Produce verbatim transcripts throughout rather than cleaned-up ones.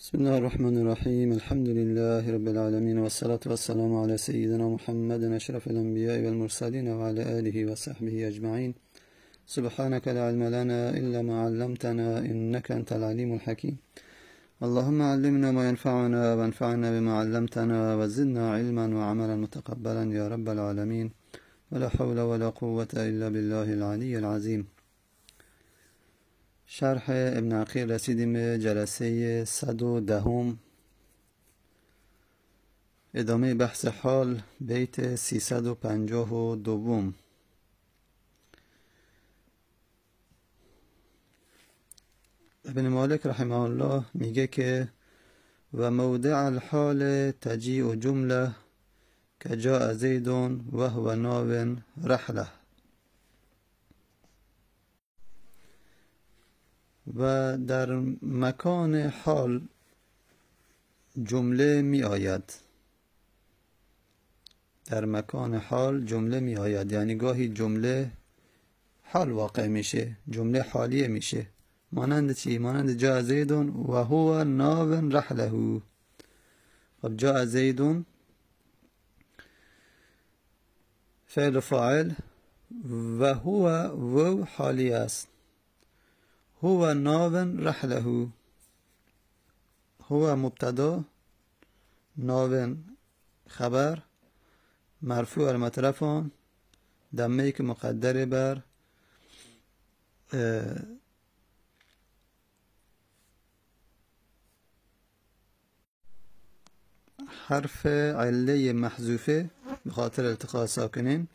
بسم الله الرحمن الرحيم. الحمد لله رب العالمين، والصلاة والسلام على سيدنا محمد أشرف الأنبياء والمرسلين وعلى آله وصحبه أجمعين. سبحانك لا علم لنا إلا ما علمتنا إنك أنت العليم الحكيم. اللهم علمنا ما ينفعنا وانفعنا بما علمتنا وزدنا علما وعملا متقبلا يا رب العالمين، ولا حول ولا قوة إلا بالله العلي العظيم. شرح ابن عقیل رسیدیم به جلسه صد و دهم، ادامه بحث حال، بیت سیصد و پنجاه و دوم. ابن مالک رحمه الله میگه که و موضع الحال تجیع جمله که جاء زید و هو ناو رحله، و در مکان حال جمله می آید. در مکان حال جمله می آید یعنی گاهی جمله حال واقع میشه، جمله حالیه میشه. مانند چی؟ مانند جاء زید و هو ناو رحله. خب جاء زید فعل فاعل و هو و حالی است. هو ناو رحله، هو مبتدا، ناو خبر، مرفوع المطرف آن، دمه که مقدر بر حرف عله محذوفه به خاطر التقاء ساکنین،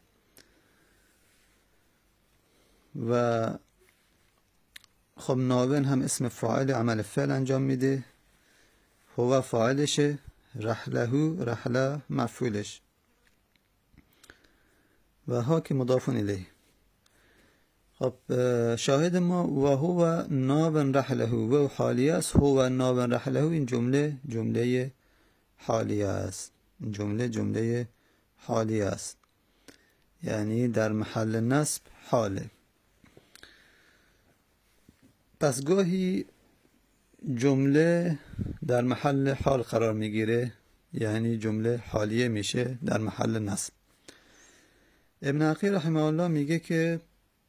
و خب ناون هم اسم فاعل عمل فعل انجام میده، هو فاعلشه، رحله رحله مفعولش، و ها که مضاف الیه. خب شاهد ما و هو ناون رحله و حالی است. هو ناون رحله، این جمله جمله حالی است، این جمله جمله حالی است یعنی در محل نصب حاله. پس گاهی جمله در محل حال قرار میگیره یعنی جمله حالیه میشه در محل نصب. ابن عقیل رحمه الله میگه که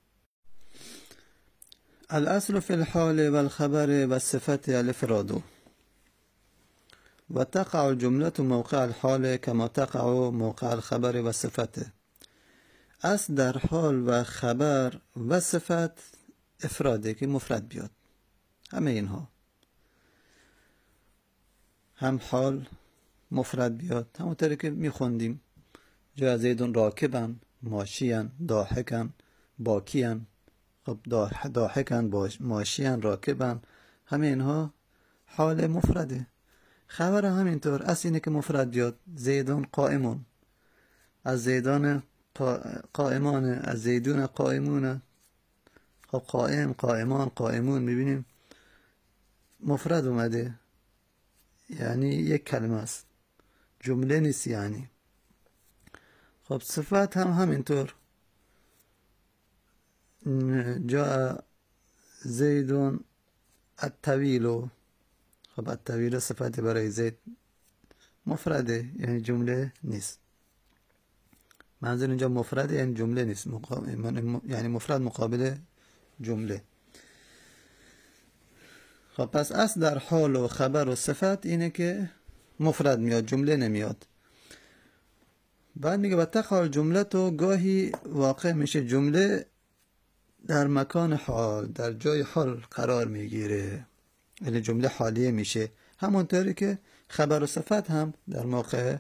الاصل فی الحال و الخبر و صفت الافراد و تقع الجمله موقع الحال کما تقع موقع الخبر و صفت. اصل در حال و خبر و صفت افراده که مفرد بیاد. همه اینها، هم حال مفرد بیاد، همونطوری که میخوندیم جاء زید راکبا، ماشیا، ضاحکا، باکیا. خب ضاحکا، ماشیا، راکبا، همه اینها حال مفرده. خبر همینطور، اصل اینه که مفرد بیاد. زیدون قائمون، از زیدان قائمان، از زیدون قائمون. خب قائم، قائمان، قائمون، میبینیم مفرد اومده یعنی یک کلمه است، جمله نیست یعنی. خب صفت هم همینطور، جاء زیدون الطویل. خب الطویل صفت برای زید مفرده یعنی جمله نیست. منظور اینجا مفرده یعنی جمله نیست، یعنی مفرد مقابل جمله. خب پس اصل در حال و خبر و صفت اینه که مفرد میاد، جمله نمیاد. بعد میگه و تقع جمله، تو گاهی واقع میشه جمله در مکان حال، در جای حال قرار میگیره یعنی جمله حالیه میشه. همونطوری که خبر و صفت هم در موقع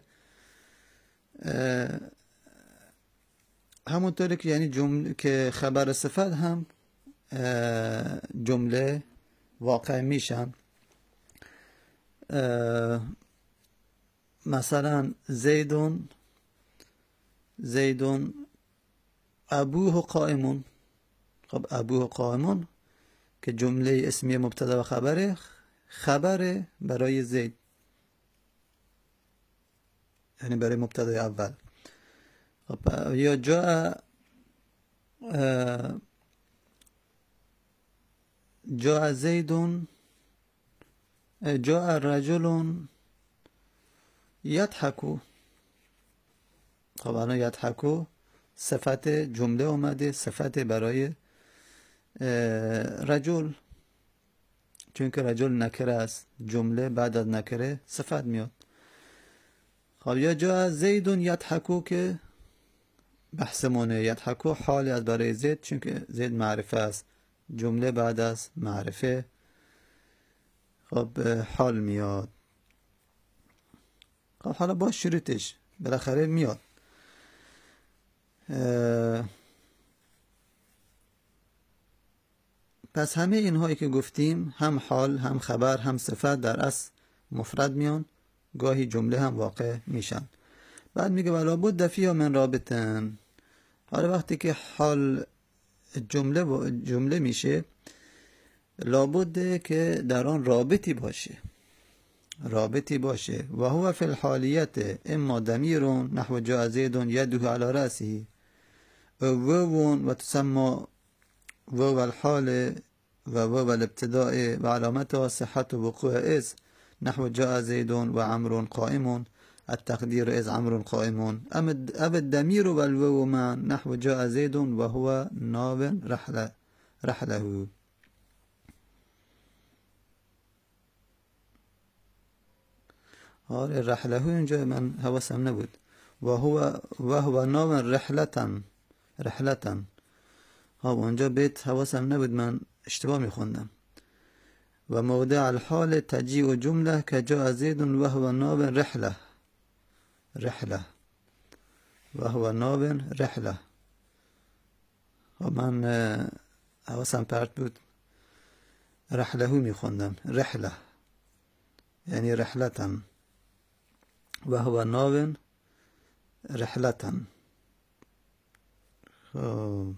همونطوری که یعنی جمله که خبر و صفت هم جمله واقع میشن. مثلا زیدون زیدون ابوه قائمون. خب ابوه قائمون که جمله اسمیه مبتدا و خبره، خبره برای زید یعنی برای مبتدای اول. خب یا جاء جاء زید جاء رجل یضحکو. خب الان یضحکو صفت جمله اومده، صفت برای رجل، چون که رجل نکره است، جمله بعد از نکره صفت میاد. خب یا جا زیدون یضحکو که بحثمونه، یضحکو حال از برای زید، چون که زید معرفه است، جمله بعد از معرفه خب حال میاد. خب حالا با شروطش بالاخره میاد. پس همه اینهایی که گفتیم، هم حال هم خبر هم صفت، در اصل مفرد میان، گاهی جمله هم واقع میشن. بعد میگه ولا بد فیها من رابطن. حالا وقتی که حال جمله با جمله میشه، لابد که در آن رابطی باشه، رابطی باشه. و هو فی الحالیت اما ضمیر نحو جاء زید یده علی رأسه واو و تسمى واو الحال و واو الابتداء و علامتها صحت وقوع از نحو جاء زید و عمرو قائم التقدیر از عمرو قائم ام الضمیر و الواو معا نحو جاء زید و هو ناو رحله رحله. آره رحله اینجا من حواسم نبود. و هو و هو ناو رحلتن رحلتن. ها اونجا بیت حواسم نبود، من اشتباه میخوندم. و موضع الحال تجیء جمله که جاء زید و هو ناو رحله رحله و هو ناو رحله. و من حواسم پرت بود، رحله میخوندم، رحله یعنی رحلتن و هو ناو رحلتن. خب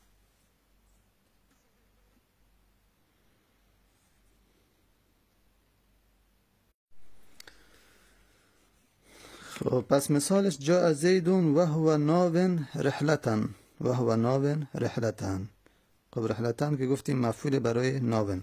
خب پس مثالش جاء زیدون و هو ناو رحلتن و هو ناو رحلتن. خب رحلتن که گفتیم مفعول برای ناو.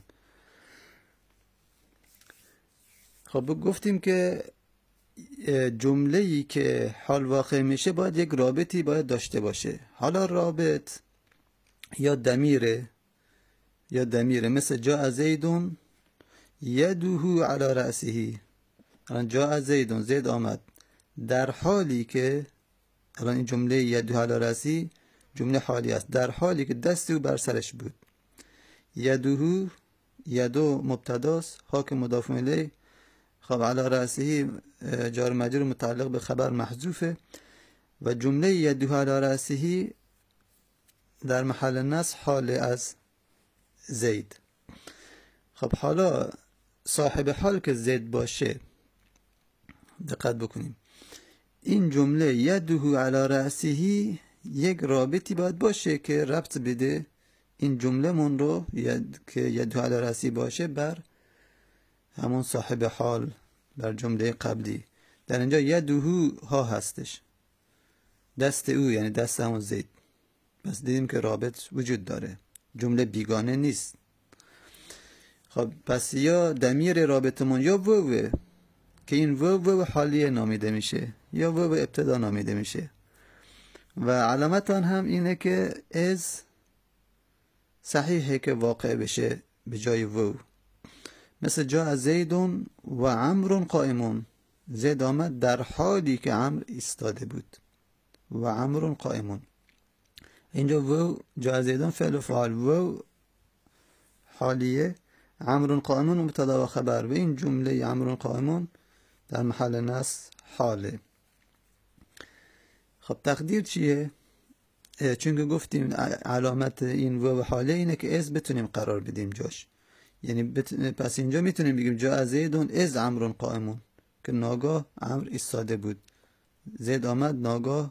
خب گفتیم که جمله‌ای که حال واقع میشه باید یک رابطی باید داشته باشه. حالا رابط یا ضمیره یا ضمیره مثل جاء زیدون یده علی رأسه. الان جاء زیدون، زید آمد، در حالی که الان این جمله یده علی رأسه جمله حالی است، در حالی که دست او بر سرش بود. یده یدو مبتداست، ها که مضاف الیه. خب علی رأسه جار مجرور متعلق به خبر محذوفه و جمله یده علی رأسه در محل نصب حال از زید. خب حالا صاحب حال که زید باشه، دقت بکنیم، این جمله یده علی رأسه یک رابطی باید باشه که ربط بده این جمله من رو ید... که یده علی رأسه باشه بر همون صاحب حال، بر جمله قبلی. در اینجا یده ها هستش، دست او یعنی دست همون زید. پس دیدیم که رابط وجود داره، جمله بیگانه نیست. خب پس یا ضمیر رابطمون یا ووه که این وو وو حالیه نامیده میشه یا وو ابتدا نامیده میشه و علامت آن هم اینه که از صحیحه که واقع بشه به جای وو. مثل جاء زیدون و عمرو قائمون، زید آمد در حالی که عمرو ایستاده بود و عمرو قائمون. اینجا وو جاء زیدون فعل و فاعل، وو حالیه، عمرو قائمون مبتدا و خبر و این جمله عمرو قائمون در محل نصب حاله. خب تقدیر چیه؟ چون که گفتیم علامت این وو حاله اینه که از بتونیم قرار بدیم جاش، یعنی بت... پس اینجا میتونیم بگیم جاء زیدون از عمرو قائمون که ناگاه عمرو ایستاده بود، زید آمد ناگاه،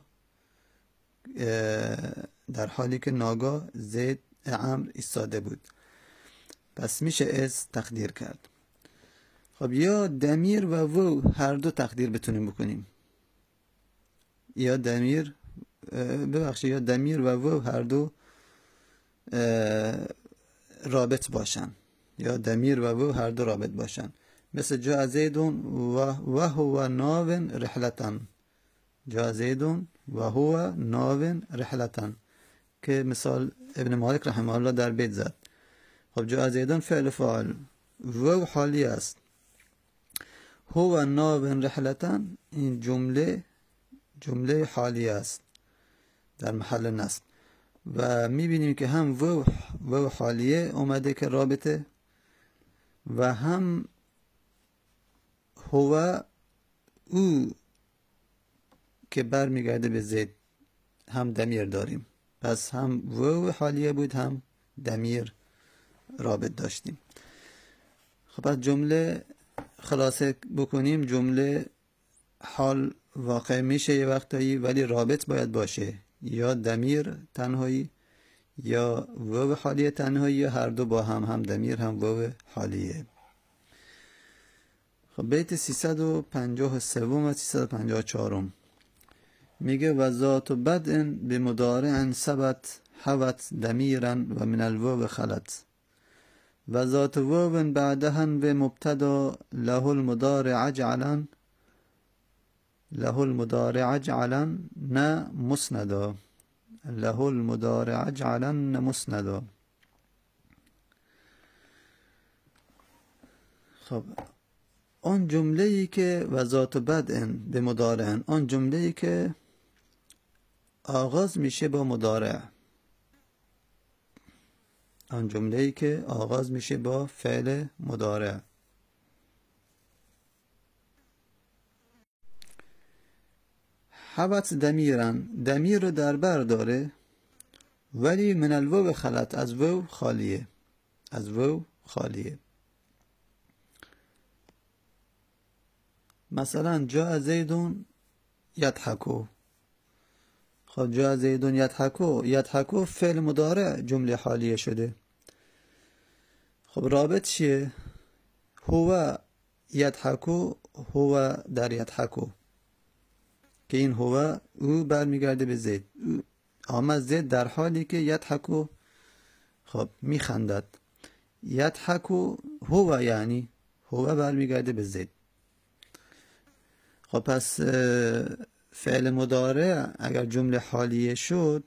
در حالی که ناگاه زید عمرو ایستاده بود. پس میشه از تقدیر کرد. خب یا ضمیر و وو هر دو تقدیر بتونیم بکنیم، یا ضمیر ببخشید یا ضمیر و وو هر دو رابط باشن، یا ضمیر و وو هر دو رابط باشن. مثل جاء زید و هو ناو رحلتن، جاء زید و هو ناو رحلتن که مثال ابن مالک رحمه الله در بیت زد. خب جاء زیدون فعل فاعل، و حالی است، هو ناو رحلتن این جمله جمله حالی است در محل نصب و میبینیم که هم و و حالیه اومده که رابطه و هم هو او که برمیگرده به زید هم دمیر داریم. پس هم و حالیه بود هم دمیر رابط داشتیم. خب از جمله خلاصه بکنیم، جمله حال واقع میشه یه وقتایی ولی رابط باید باشه، یا دمیر تنهایی یا واو حالیه تنهایی یا هر دو با هم، هم دمیر هم واو حالیه. خب بیت سیصد و پنجاه و سه و سیصد و پنجاه و چهار میگه و ذات بدء بمضارع ثبت حوت دمیرا و من الواو خلت و ذات واو بعدها و مبتدا له المضارع جعلا له المضارع جعلا نه مسندا له المضارع جعلا نه مسندا. خب آن جمله ای که و ذات بدء به مضارع، آن جمله ای که آغاز میشه با مضارع، آن جمله ای که آغاز میشه با فعل مضارع. حوت دمیرن، دمیر رو در بر داره ولی من الواو خلط، از واو خالیه، از واو خالیه. مثلا جاء زیدون یضحکو، خب جاء زیدون یضحکو، یضحکو فعل مضارع جمله حالیه شده. خب رابط چیه؟ هو یضحکو، هو در یضحکو که این هو او برمیگرده به زید، آمد زید در حالی که یضحکو خب میخندد، یضحکو هو یعنی هو برمیگرده به زید. خب پس فعل مضارع اگر جمله حالیه شد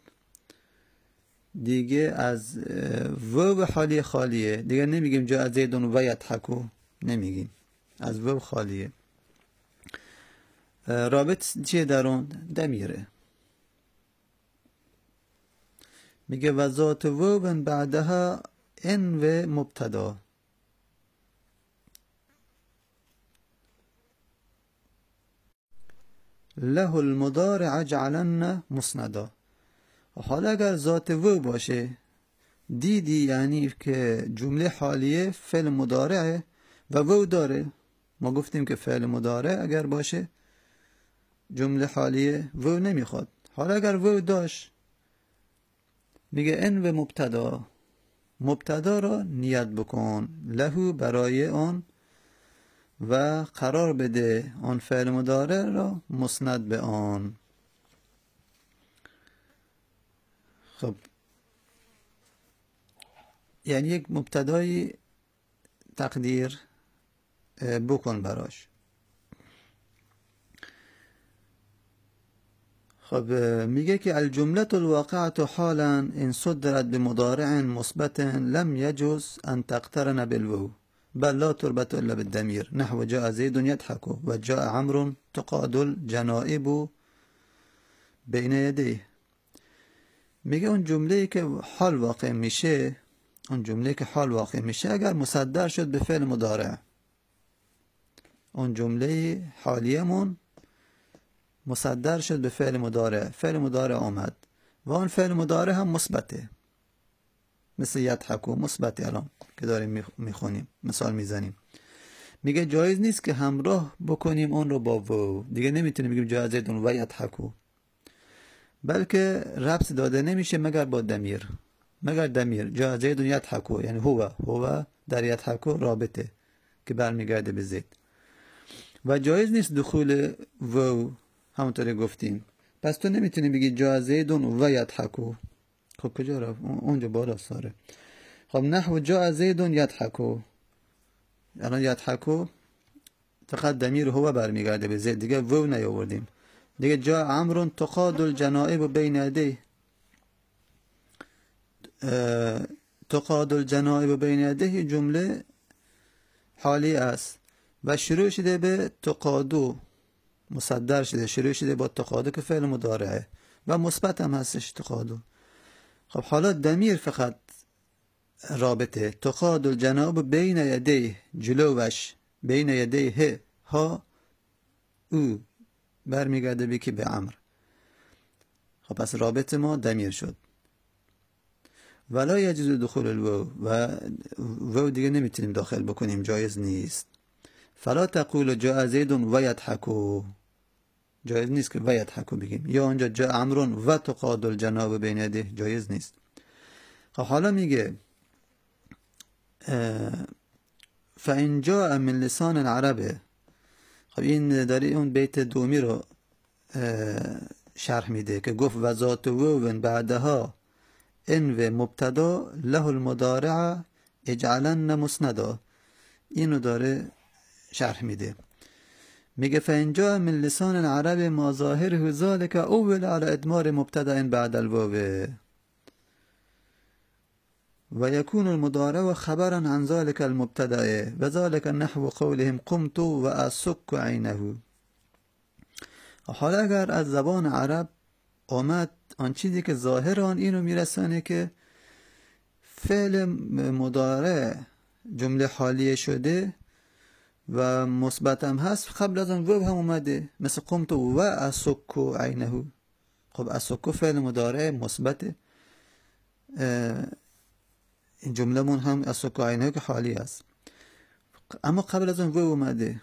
دیگه از واو حالیه خالیه، دیگه نمیگیم جاء زیدون و یضحکو، نمیگیم، از واو خالیه. رابط چیه در اون؟ دمیره. میگه و ذات واو بعدها ان و مبتدا، له المضارع جعلن مسندا. حالا اگر ذات واو باشه دیدی یعنی که جمله حالیه فعل مضارعه و واو داره. ما گفتیم که فعل مضارع اگر باشه جمله حالیه واو نمیخواد. حالا اگر واو داشت میگه ان و مبتدا، مبتدا را نیت بکن، له برای آن و قرار بده آن فعل مضارع را مسند به آن. خب یعنی یک مبتدای تقدیر بکن براش. خب میگه که الجمله الواقعه حالا ان صدرت بمضارع مثبت لم يجوز ان تقترن بالواو بل لا تربط الا بالضمير نحو جاء زيد يضحك و جاء عمرو تقاد الجنائب بین یدیه. میگه اون جمله که حال واقع میشه، اون جمله که حال واقع میشه اگر مصدر شد به فعل مضارع، اون جمله حالیمون مصدر شد به فعل مضارع، فعل مضارع آمد و اون فعل مضارع هم مثبته، مثل یضحکو مثبته الان که داریم میخونیم مثال میزنیم. میگه جایز نیست که همراه بکنیم اون رو با واو، دیگه نمیتونیم بگیم جاء زیدون و یضحکو، بلکه ربط داده نمیشه مگر با دمیر، مگر دمیر جاء زیدون یضحکو یعنی هو، هو در یضحکو رابطه که برمیگرده به زید و جایز نیست دخول واو، همونطوری گفتیم. پس تو نمیتونی بگی جاء زیدون و یضحکو، خب کجا رفت؟ اونجا بالا ساره. خب نحو جاء زیدون یضحکو، الان یضحکو فقط ضمیر هو برمیگرده به زید، دیگه وو نیاوردیم. دیگه جا عمرو تقاد الجنائب بین یدیه، تقاد الجنائب بین یدیه جمله حالی است و شروع شده به تقادو، مصدر شده، شروع شده با تقادو که فعل مضارعه و مثبت هم هستش تقادو. خب حالا ضمیر فقط رابطه تقاد الجنائب بین یدیه، جلوش بین یدیه ها او برمیگرده به کی؟ به عمرو. خب پس رابط ما ضمیر شد. ولا یجوز دخول الواو، و واو دیگه نمیتونیم داخل بکنیم، جایز نیست. فلا تقول جاء زید و یضحکو، جایز نیست که و یضحکو بگیم، یا اونجا جاء عمرو و تقاد الجناب بین یدیه، جایز نیست. خب حالا میگه فإن جاء من لسان العرب. خب این داره اون بیت دومی رو شرح میده که گفت و ذات واو بعدها ان و مبتدا له المضارع اجعلن مسندا. اینو داره شرح میده، میگه فإن جاء من لسان العرب ما ظاهره ذلك اول على ادمار مبتدا بعد الواو و يكون المضارع خبرا عن ذلك المبتدا و ذلك نحو قولهم قمت و اسك عینه. حالا اگر از زبان عرب آمد آن چیزی که ظاهر آن اینو میرسانه که فعل مضارع جمله حالیه شده و مثبت هم هست، قبل از اون واو هم اومده، مثل قمت و اسک عینه. خب اسک فعل مضارع مثبته، این جمله مون هم اسک عینه که حالی است، اما قبل از اون واو اومده.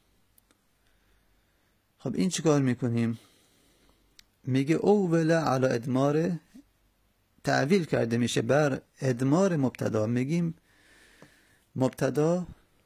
خب این چیکار میکنیم؟ میگه اول علی ادمار، تعویل کرده میشه بر ادمار مبتدا. میگیم مبتدا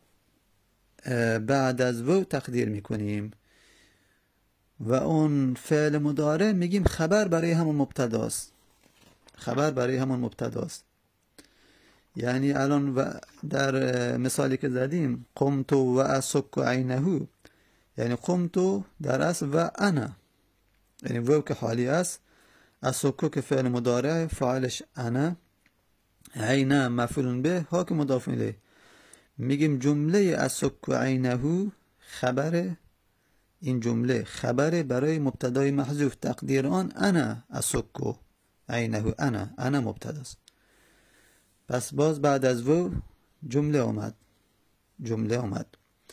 بعد از واو تقدیر میکنیم و اون فعل مضارع میگیم خبر برای همون مبتداست، خبر برای همون مبتداست. یعنی الان و در مثالی که زدیم قمت و اسک عینه، یعنی قمت در اصل و انا، یعنی واو که حالی است، اسک که فعل مضارع فاعلش انا، عینه مفعول به، ها که مضاف الیه. میگیم جمله اسک عینه خبر، این جمله خبر برای مبتدای محذوف، تقدیر آن انا اسک عینه، انا انا مبتداست. پس باز بعد از واو جمله آمد، جمله آمد.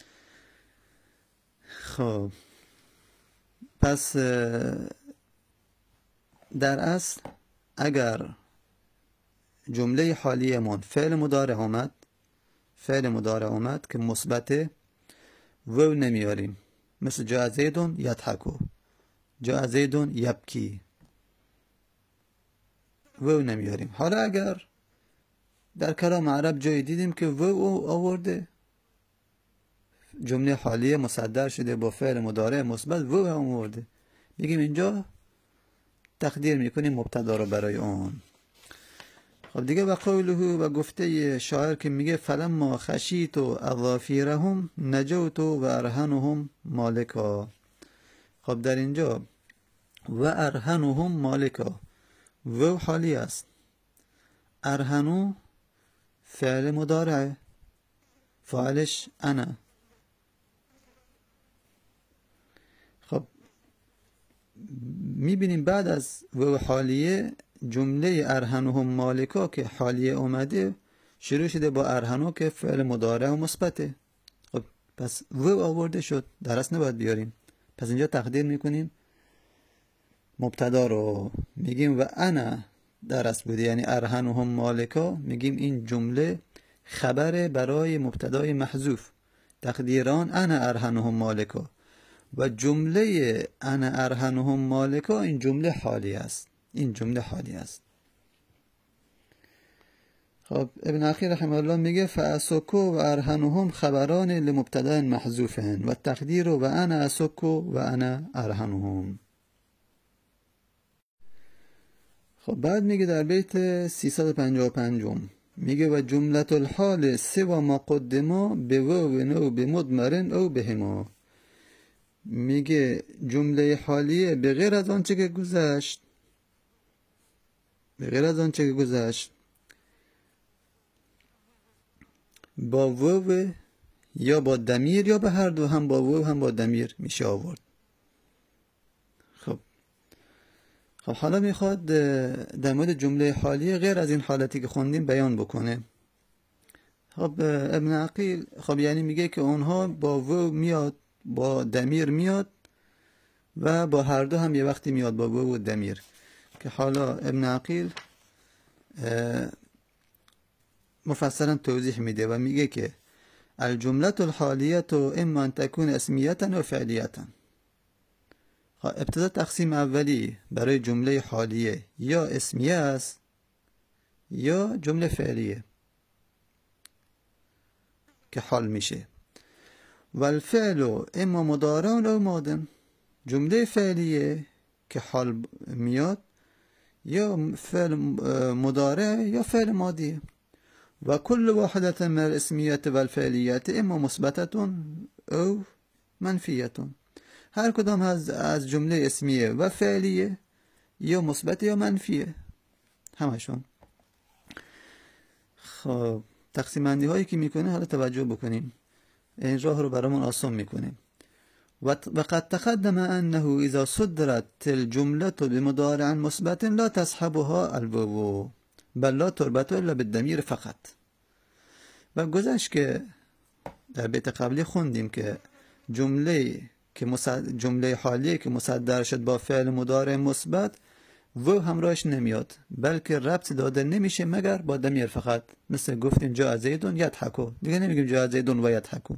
خب پس در اصل اگر جمله حالیه من فعل مضارع آمد، فعل مضارع آمد که مثبته، واو نمیاریم، مثل جاء زید یضحکو، جاء زید یبکی، واو نمیاریم. حالا اگر در کلام عرب جایی دیدیم که واو آورده، جمله حالیه مصدر شده با فعل مضارع مثبت، واو هم آورده، میگیم اینجا تقدیر میکنیم مبتدا رو برای اون. خب دیگه و قوله و گفته شاعر که میگه فلما خشیت اظافیرهم نجوت و ارهنهم مالکا. خب در اینجا و ارهنهم مالکا واو حالی است، ارهنو فعل مضارع فاعلش انا. خب میبینیم بعد از واو حالیه جمله ارهنهم مالکا که حالیه اومده شروع شده با ارهنو که فعل مضارع و مثبته. خب پس واو آورده شد، در اصل نباید بیاریم، پس اینجا تقدیر میکنیم مبتدا رو، میگیم و انا در اصل بوده، یعنی ارهنهم مالکا، میگیم این جمله خبر برای مبتدای محذوف، تقدیران انا ارهنهم مالکا، و جمله انا ارهنهم مالکا این جمله حالی است، این جمله حالی است. خب ابن اخی رحمه الله میگه فاسکو و ارهنهم خبران لمبتدا محذوفن و تقدیر و انا اسکو و انا ارهنهم. خب بعد میگه در بیت سیصد و پنجاه و پنج میگه و جملت الحال سوا ما قدما به واو او به مضمرن او بهما. میگه جمله حالیه به غیر از آنچه که گذشت، به غیر از آنچه که گذشت با واو یا با دمیر یا به هر دو، هم با واو هم با دمیر میشه آورد. خب خب حالا میخواد در مورد جمله حالیه غیر از این حالتی که خوندیم بیان بکنه. خب ابن عقیل خب یعنی میگه که اونها با واو میاد، با دمیر میاد و با هر دو هم یه وقتی میاد، با واو و دمیر. که حالا ابن عقیل مفصلا توضیح میده و میگه که الجمله الحالیه اما ان تكون اسمیه و فعلیه. ابتدا تقسیم اولی برای جمله حالیه یا اسمیه است یا جمله فعلیه که حال میشه. و الفعل اما مضارع او ماض. جمله فعلیه که حال میاد یا فعل مضارع یا فعل ماضی. و کل واحدة من الاسمیه و الفعلیه اما مثبته او منفیه. هر کدام از از جمله اسمیه و فعلیه یا مثبت یا منفیه همشون. خب تقسیم بندی هایی که میکنه حالا توجه بکنیم، این راه رو برامون آسان میکنه. و قد تقدم انه اذا صدرت الجمله بمضارع مثبت لا تصحبها الواو بل لا تربط الا بالضمیر فقط. و گذشت که در بیت قبلی خوندیم که جمله که جمله حالیه که مصدر شد با فعل مضارع مثبت و همراهش نمیاد، بلکه ربط داده نمیشه مگر با ضمیر فقط. مثل گفتیم جاء زیدون یضحکو، دیگه نمیگیم جاء زیدون و یضحکو.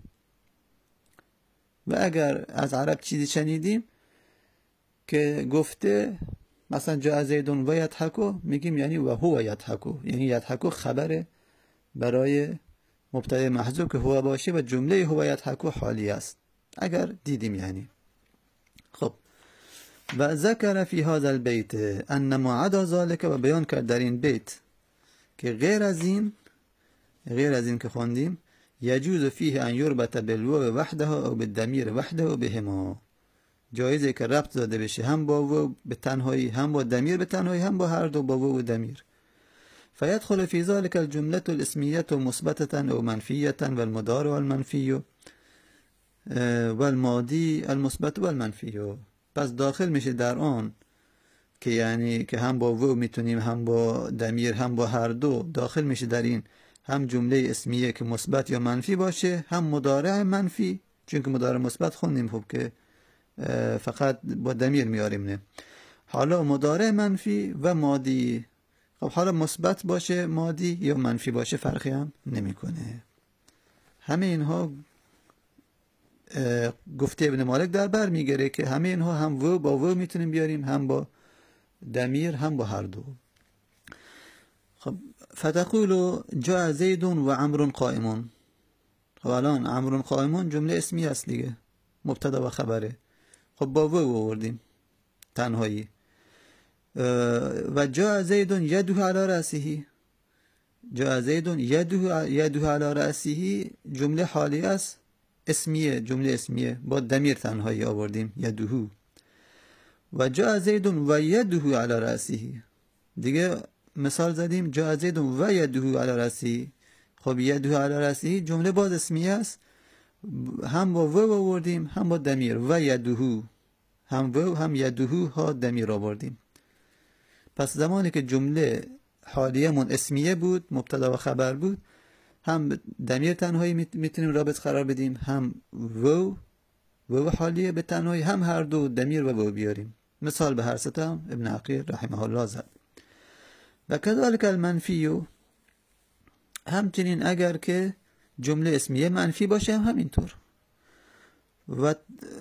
و اگر از عرب چیزی شنیدیم که گفته مثلا جاء زیدون و یضحکو، میگیم یعنی و هو یضحکو، یعنی یضحکو خبره برای مبتدا محذوف که هو باشه و جمله هو یضحکو حالی است اگر دیدیم یعنی. خب و ذکر فی هذا البیت ان ما عدا ذلك، و بیان کرد در این بیت که غیر از این غیر از این که خوندیم یجوز فیه ان یربط بالواو وحده او بالضمیر وحده و بهما، جایزه که ربط داده بشه هم با واو به تنهایی هم با ضمیر به تنهایی هم با هر دو با واو و ضمیر. فيدخل في ذلك الجملة الاسمية مثبتة او منفية والمضارع والمنفي والماضی المثبت و المنفی. پس داخل میشه در آن که یعنی که هم با واو میتونیم هم با ضمیر هم با هر دو داخل میشه در این، هم جمله اسمیه که مثبت یا منفی باشه، هم مضارع منفی، چون که مضارع مثبت خوندیم خب که فقط با ضمیر میاریم نه. حالا مضارع منفی و ماضی، خب حالا مثبت باشه ماضی یا منفی باشه فرقی هم نمیکنه. همه اینها گفته ابن مالک در بر میگیره که همه اینها هم و با و میتونیم بیاریم، هم با ضمیر هم با هر دو. خب فتقول جاء زید و عمرو قائم. خب الان عمرو قائم جمله اسمی است دیگه، مبتدا و خبره. خب با و آوردیم تنهایی. و جاء زید یده علی رأسه، جاء زید یده یده علی رأسه جمله حالی است، اسمیه، جمله اسمیه با ضمیر تنهایی آوردیم یدهو. و جاء زید و یده علی رأسه، دیگه مثال زدیم جاء زید و یده علی رأسه. خب یده علی رأسه جمله باز اسمیه است، هم با و آوردیم هم با ضمیر و یدهو، هم و هم یدهو ها ضمیر آوردیم. پس زمانی که جمله حالیه من اسمیه بود، مبتدا و خبر بود، هم ضمیر تنهایی میتونیم رابط قرار بدیم، هم و و حالیه به تنهایی، هم هر دو ضمیر و و بیاریم. مثال به هر ستا هم ابن عقیل رحمه الله زد. و کذالک المنفی، همچنین اگر که جمله اسمیه منفی باشه هم همینطور. و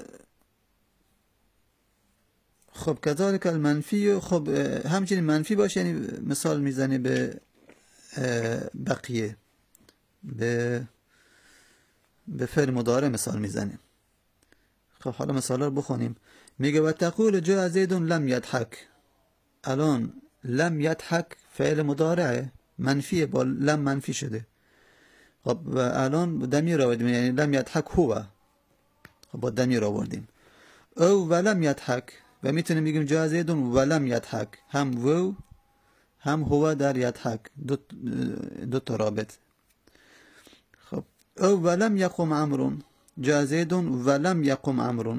خب کذالک المنفی، خب همچنین منفی باشه، یعنی مثال میزنه به بقیه، به به فعل مضارع مثال میزنه. خب حالا مثال رو بخونیم. میگه و تقول جاء زید لم یضحک. الان لم یضحک فعل مضارعه، منفیه، با لم منفی شده. خب و الان دمیر آوردیم، یعنی لم یضحک هو، خب با دمیر آوردیم. او ولم یضحک، و میتونیم بگیم جاء زید ولم یضحک، هم و هم هو در یضحک، دو, دو تا رابط. خب او ولم یقم عمرو، جاء زید ولم یقم عمرو.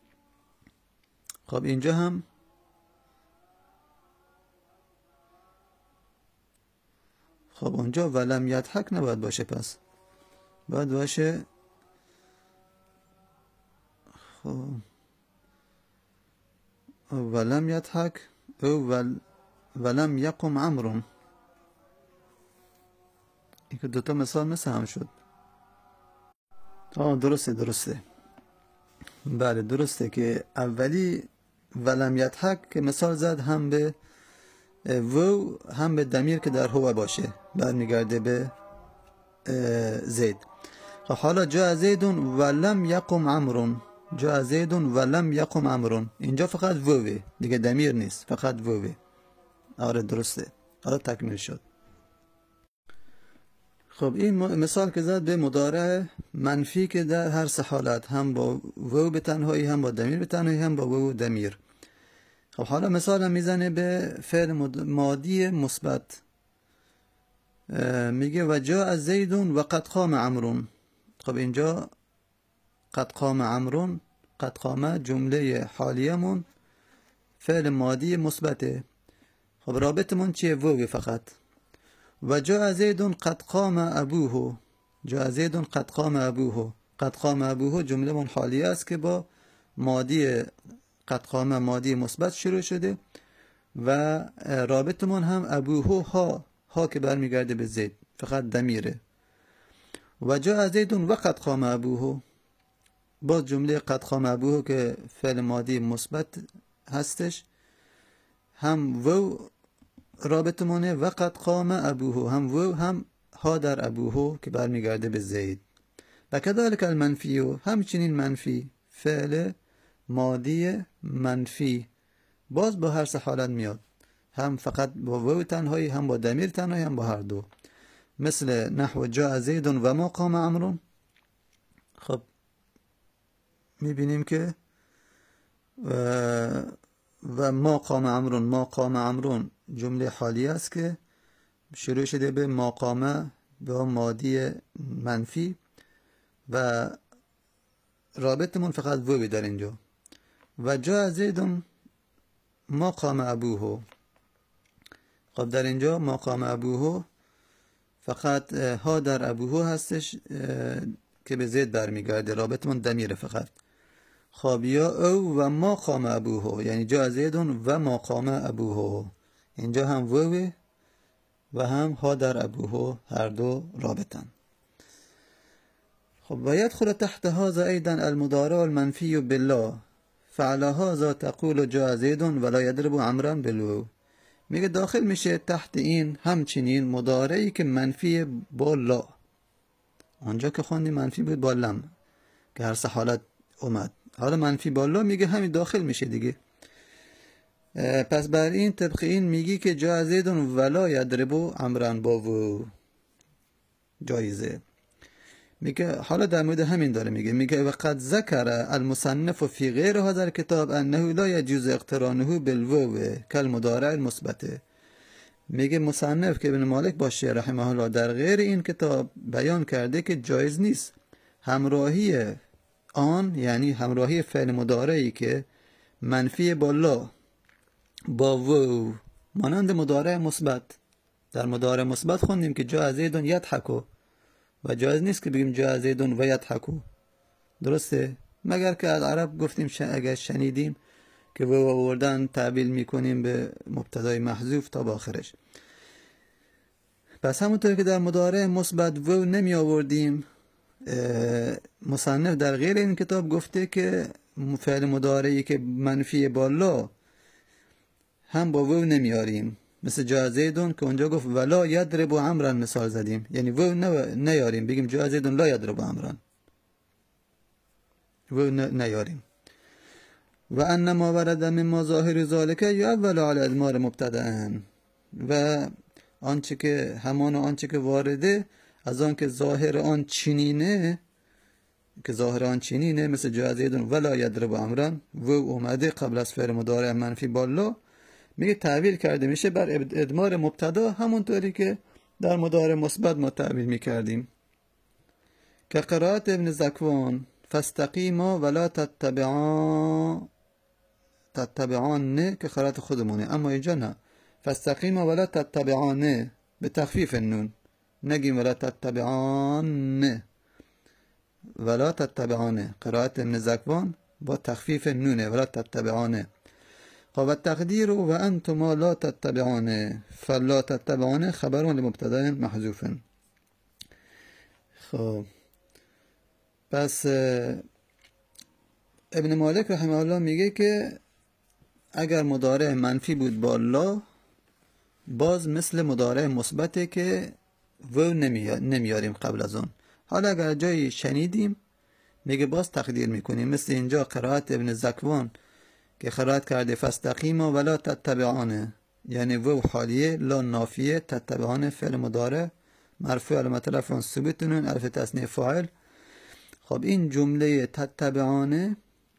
خب اینجا هم خب اونجا ولم یضحک نباید باشه، پس باید باشه خب ولم یضحک او ول ولم یقم عمرو. این که دوتا مثال مثل هم شد. آه درسته درسته بله درسته که اولی ولم یضحک که مثال زد هم به و هم به دمیر که در هو باشه برمیگرده به زید. خب حالا جاء زید ولم یقم عمرو، جاء زید ولم یقم عمرو، اینجا فقط ووه دیگه، دمیر نیست، فقط ووه. آره درسته، حالا تکمیل شد. خب این مثال که زد به مضارع منفی که در هر سه حالت، هم با وو به تنهایی، هم با دمیر به تنهایی، هم با وو دمیر. خب حالا مثال هم میزنه به فعل ماضی مثبت، میگه و جاء زید و قد قام عمرو. خب اینجا قد قام عمرو، قد قام جمله حالیمون فعل ماضی مثبته. خب رابطمون چیه؟ وو فقط. و جاء زید قد قام ابوه، جاء زید قد قام ابوه، قد قام ابوه جمله من حالیه است که با ماضی قد قام ماضی مثبت شروع شده و رابطمون هم ابوه ها، ها که برمیگرده به زید، فقط دمیره. و جاء زید و قد قام ابوه، باز جمله قد قام ابوه که فعل ماضی مثبت هستش، هم و رابطمونه و قد قام ابوه، هم و هم ها در ابوه که برمیگرده به زید. و کذالک المنفی، همچنین منفی فعل ماضی منفی باز با هر سه حالت میاد، هم فقط با وو تنهایی، هم با دمیر تنهایی، هم با هر دو. مثل نحو جاء زید و ما قام عمرو. خب میبینیم که و ما قام عمرو، ما قام عمرو جمله حالی است که شروع شده به ما قام با ماضی منفی و رابطمون فقط وو در اینجا. و جاء زید ما قام ابوه، خب در اینجا ما قام ابوه فقط ها در ابوه هستش که به زید برمیگرده، رابطمون دمیره فقط. خب یا او و ما قام ابوه، یعنی جاء زید و ما قام ابوه، اینجا هم وو و هم ها در ابوه، هر دو رابطن. خب و یدخل تحت هذا ایضا المضارع المنفی بالله، فعلى هذا تقول جاء زید ولا يضرب عمرا بالواو. میگه داخل میشه تحت این همچنین مضارعی که منفی با لا، اونجا که خوندیم منفی بود با لم که هر سه حالت اومد، حالا منفی با لا میگه همین داخل میشه دیگه. پس بر این طبق این میگی که جاء زید ولا یضرب عمرا با وو جایزه. میگه حالا در مورد همین داره میگه، میگه و قد ذکر المصنف فی غیر هذا الكتاب انه لا يجوز اقترانه بالواو كالمضارع المثبت. میگه مصنف که ابن مالک باشه رحمه الله در غیر این کتاب بیان کرده که جایز نیست همراهی آن، یعنی همراهی فعل مضارعی که منفی با لا با وو مانند مضارع مثبت. در مضارع مثبت خوندیم که جاء زید یضحک و جایز نیست که بگیم جاء زید و یضحک، درسته؟ مگر که از عرب گفتیم اگر شنیدیم که وو آوردن تعبیل میکنیم به مبتدای محذوف تا با آخرش. پس همونطور که در مضارع مثبت وو نمی آوردیم، مصنف در غیر این کتاب گفته که فعل مضارعی که منفی با لا هم با وو نمیاریم، مثل جاء زیدون که اونجا گفت ولا یضرب عمرا مثال زدیم، یعنی وو نیاریم بگیم جاء زیدون لا یضرب عمرا، وو نیاریم. و انما ورد مما ظاهر ذلك یعول علی ادمار مبتدأ، و آنچه که همان آنچه که وارده از آن که ظاهر آن چینینه، که ظاهر آن چینینه مثل جا زیدون ولا یضرب امرن و اومده قبل از فعل مضارع منفی بالا، میگه تعبیر کرده میشه بر ادمار مبتدا، همونطوری که در مضارع مثبت ما تعبیر میکردیم. که قرائت ابن ذکوان فاستقیما ولا تتبعان تتبعان نه که قرائت خودمونه، اما اینجا نه، فاستقیما ولا تتبعان نه به تخفیف النون، نگیم ولا تتبعان نه، ولا تتبعان. قرائت ابن ذکوان با تخفیف النونه ولا تتبعان. خب التقدیر و انتما لا تتبعان، فلا تتبعان خبر لمبتدا محذوف. خب پس ابن مالک رحمه الله میگه که اگر مضارع منفی بود با لا، باز مثل مضارع مثبته که و نمیاریم قبل از اون. حالا اگر جایی شنیدیم میگه باز تقدیر میکنیم، مثل اینجا قرائت ابن ذکوان که قرائت کرده فاستقیما ولا تتبعانه، یعنی و حالیه لا نافیه، تتبعانه فعل مضارع مرفوع علامت رفع ثبوت نون الف تثنیه فاعل. خب این جمله تتبعانه،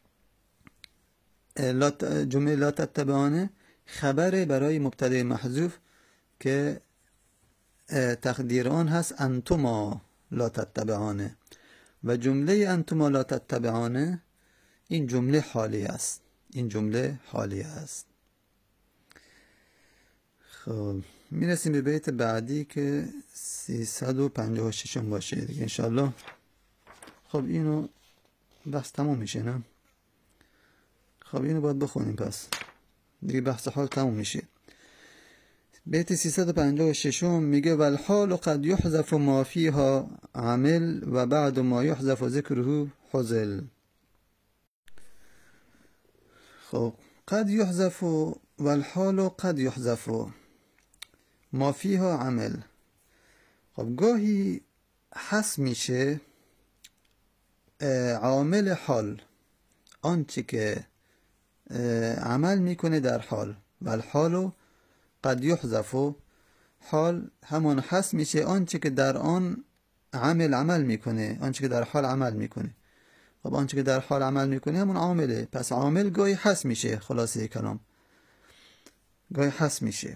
جمله لا تتبعانه خبر برای مبتدا محذوف که تقدیر آن هست انتما لا تتبعانه، و جمله انتما لا تتبعانه این جمله حالی است، این جمله حالی است. خب میرسیم به بیت بعدی که سیصد و پنجاه و شش باشه دیگه انشالله. خب اینو بحث تموم میشه نه؟ خب اینو باید بخونیم پس دیگه بحث حال تموم میشه. بیت سیصد و پنجاه و شش میگه والحال قد یحذف ما فیها عمل و بعد ما یحذف ذکره حذل. خب قد یحذف والحال قد یحذف ما فیها عمل. خب گاهی حذف میشه عامل حال، آنچه که عمل میکنه در حال. والحال قد یحذف، حال همون حذف میشه آنچه که در آن عمل عمل میکنه، آنچه که در حال عمل میکنه. خب آنچه که در حال عمل میکنه همون عامله، پس عامل گاهی حذف میشه. خلاصه کلام گاهی حذف میشه.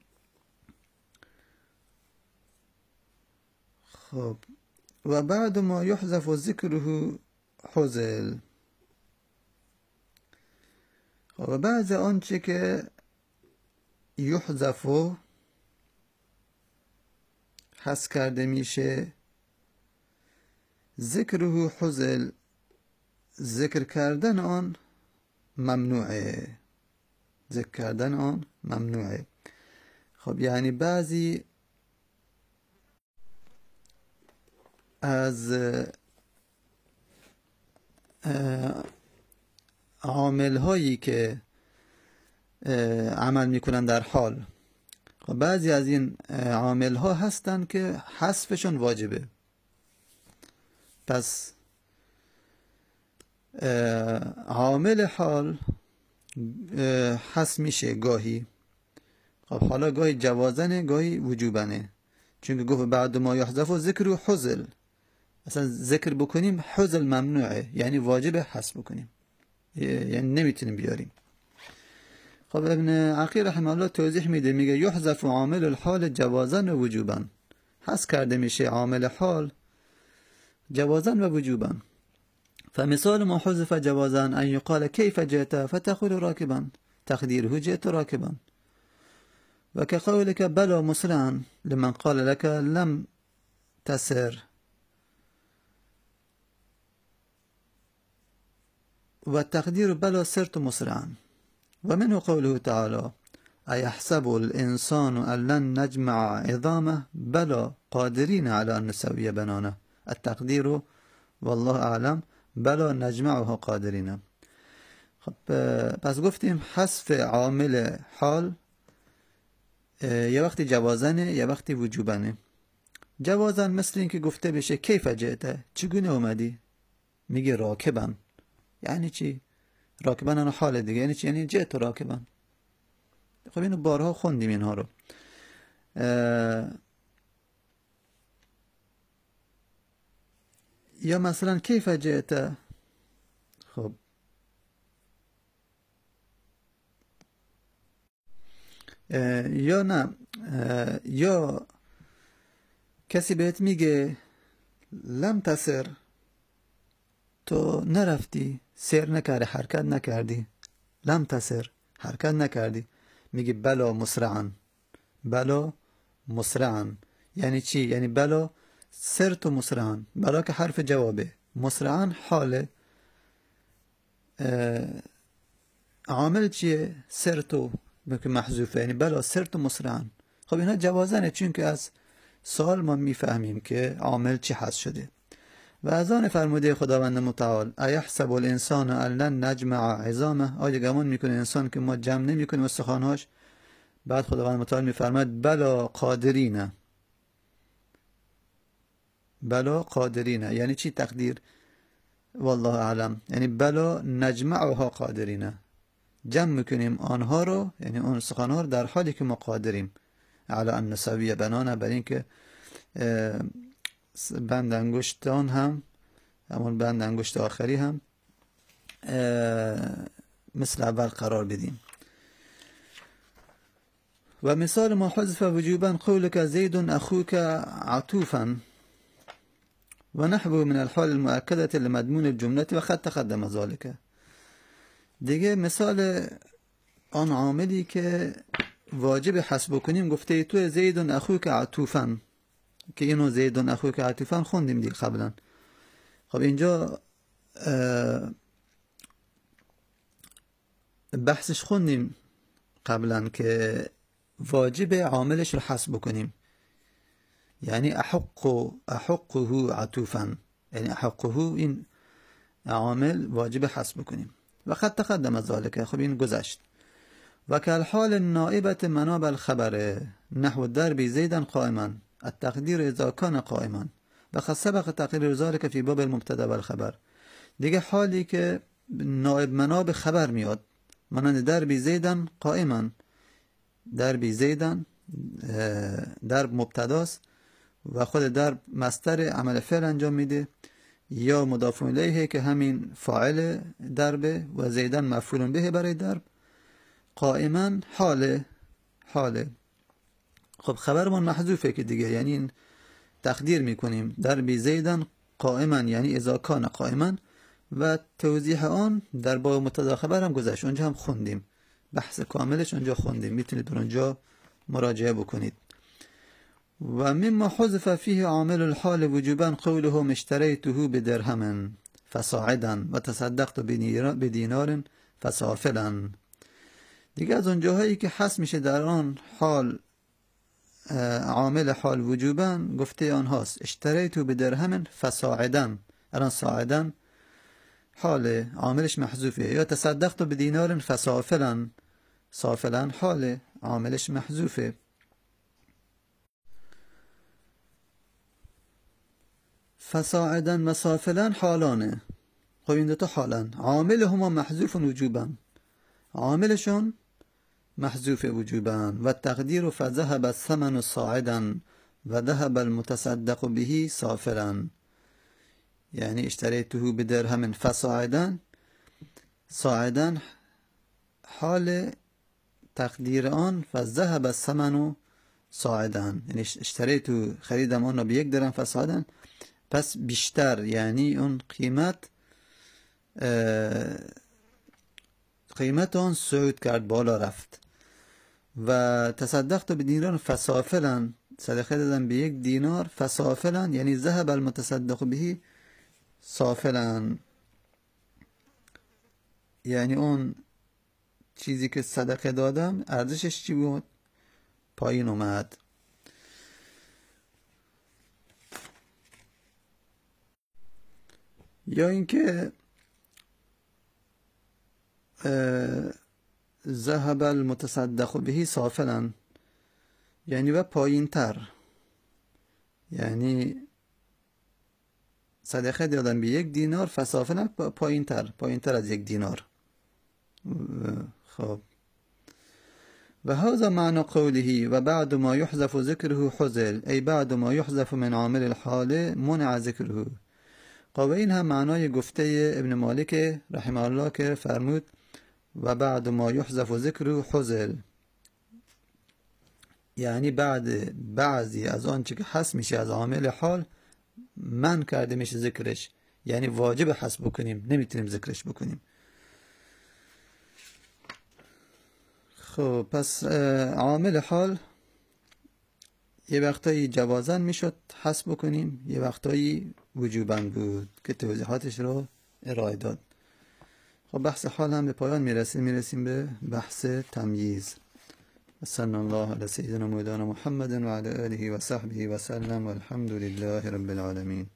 خب و بعد ما یحذف ذکره حذل. خب و بعد آنچه که یحذف حذف کرده میشه ذکره حذل، ذکر کردن آن ممنوعه، ذکر کردن آن ممنوعه. خب یعنی بعضی از عامل هایی که عمل میکنن در حال، خب بعضی از این عامل ها هستن که حذفشون واجبه. پس عامل حال حذف میشه گاهی. خب حالا گاهی جوازنه گاهی وجوبنه، چون که گفت بعد ما یحذف و ذکر و حذل، اصلا ذکر بکنیم حذل ممنوعه، یعنی واجب حذف بکنیم، یعنی نمیتونیم بیاریم. خب ابن عقیل رحمه الله توضیح میده، میگه یحذف عامل الحال جوازا و وجوبا، حذف کرده میشه عامل حال جوازا و وجوبا. فمثال ما حذف جوازا ان يقال كيف جئت فتقول راكبا، تقديره جئت راكبا. وكقولك بلى مسرعا لمن قال لك لم تسر. والتقدير بلى سرت مسرعا. ومنه قوله تعالى أيحسب الإنسان أن لن نجمع عظامه بلى قادرين على أن نسوي بنانه. التقدير والله أعلم بلا نجمعها قادرین. خب پس گفتیم حذف عامل حال یه وقتی جوازنه یه وقتی وجوبنه. جوازن مثل این که گفته بشه کیف جئت، چگونه اومدی؟ میگه راکبن، یعنی چی؟ راکبن انا حال دیگه، یعنی چی؟ یعنی جئت راکبن. خب اینو بارها خوندیم اینها رو. یا مثلا کیف جئت، خب یا نه، یا کسی بهت میگه لم تسر، تو نرفتی، سیر نکردی، حرکت نکردی، لم تسر، حرکت نکردی، میگی بلا مسرعا، بلا مسرعا یعنی چی؟ یعنی بلا سرت مسرعا، بلا که حرف جوابه، مسرعا حال عامل چیه؟ سرتو که محذوفه، یعنی بلا سرت مسرعا. خب اینا جوازنه، چون که از سوال ما میفهمیم که عامل چی حذف شده. و از آن فرموده خداوند متعال ایحسب الانسان ان لن نجمع عظامه، آیا گمان میکنه انسان که ما جمع نمیکنیم استخوانهاش؟ بعد خداوند متعال میفرماید بلا قادرینه، بلا قادرینه یعنی چی تقدیر؟ والله اعلم. یعنی بلا نجمعها قادرینه، جمع میکنیم آنها رو، یعنی اون استخوانها رو در حالی که ما قادریم علی ان نسوی بنانه، بر این که بند انگشتان هم، همون بند انگشت آخری هم مثل اول قرار بدیم. و مثال ما حذف وجوبا قولك زید اخوك عطوفا و نحوه من الحال المؤكدة لمضمون الجملة و قد تقدم ذلك. دیگه مثال آن عاملی که واجب حذف بکنیم، گفته تو زید اخوك عطوفا، که اینو زید اخوك عطوفا خوندیم دیگه قبلا. خب اینجا بحثش خوندیم قبلا که واجب عاملش رو حذف بکنیم، یعنی احق احقه عطوفا، یعنی احقه این عامل واجب حذف بکنیم. و قد تقدم ذلك، خب این گذشت. و کالحال النائبة مناب الخبر نحو الضرب زيدا قائما التقدير اذا كان قائما و قد سبق تقریر ذلك في باب المبتدا والخبر. دیگه حالی که نائب مناب خبر میاد، مانند دربی زیدن قائما، دربی زیدن درب مبتداست و خود درب مصدر عمل فعل انجام میده، یا مضاف الیه که همین فاعل دربه و زیدن مفعول به برای درب، قائما حاله حاله. خب خبرمون محذوفه که دیگه، یعنی تقدیر میکنیم دربی زیدن قائما یعنی اذا کان قائما، و توضیح آن در باب مبتدا خبر هم گذشت، اونجا هم خوندیم، بحث کاملش اونجا خوندیم، میتونید بر اونجا مراجعه بکنید. و مما حذف فيه عامل الحال وجوبا قوله اشتريته بدرهم فصاعدا و تصدقت بدینار فصافلا. دیگه از اونجاهایی که حذف میشه در آن حال عامل حال وجوبا، گفته آنهاست اشتریت بدرهم فصاعدا، الان صاعدا حال عاملش محذوفه، یا تصدقت بدینار فصافلا، صافلا حال عاملش محذوفه. فصاعدا و صافلا حالانه. خب این دوتا حالن، عامل هما محذوف وجوبا، عاملشون محذوف وجوبا، و تقدیر فذهب الثمن صاعدا و ذهب المتصدق به صافلا، یعنی اشتریته بدرهم فصاعدا، صاعدا حال تقدیر آن فذهب الثمن صاعدا، یعنی اشتریته خریدم آن را به یک درهم فصاعدا، پس بیشتر، یعنی اون قیمت قیمت آن صعود کرد، بالا رفت. و تصدقت به دینار فصافلا، صدقه دادم به یک دینار، فصافلا یعنی ذهب المتصدق به صافلا، یعنی اون چیزی که صدقه دادم ارزشش چی بود؟ پایین اومد. یا اینکه ذهب المتصدق به صافلا، یعنی و پایین تر، یعنی صدقه دادن به یک دینار فصافلا پایین تر، پایین تر از یک دینار. خب و هذا معنى قوله و بعد ما يحذف ذكره حذل، ای بعد ما يحذف من عامل الحال منع ذکره. و این هم معنای گفته ابن مالک رحمه الله که فرمود و بعد ما یحذف ذکره حذل، یعنی بعد بعضی از آنچه که حذف میشه از عامل حال من کرده میشه ذکرش، یعنی واجب حذف بکنیم، نمیتونیم ذکرش بکنیم. خب پس عامل حال یه وقتایی جوازن میشد حذف بکنیم، یه وقتایی وجوباً بود که توضیحاتش رو ارائه داد. خب بحث حال هم به پایان میرسیم، میرسیم به بحث تمییز. صلی الله علی سیدنا مولانا محمد و علی آله و صحبه و سلم و الحمد لله رب العالمین.